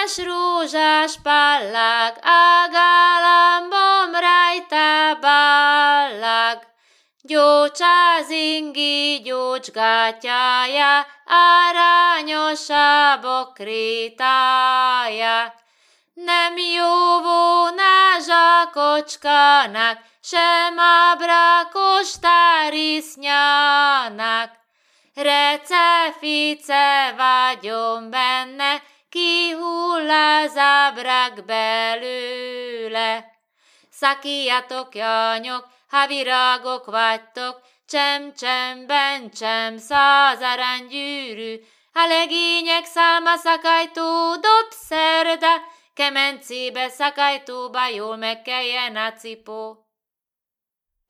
rózsás pallag, ágálambom rajta ballag. Gyógysázingi gyógygatjája, aranyos a bokritája. Nem jó volna zsakocskának, sem abrakos tárisznyának. Recefice vagyon benne, kihull az ábrak belőle. Szakíjatok, janyok, ha virágok vagytok, csemcsemben csemsz az aranygyűrű. A legények szálma szakajtó dob szerda, kemencébe szakajtóba jól megkeljen a cipó.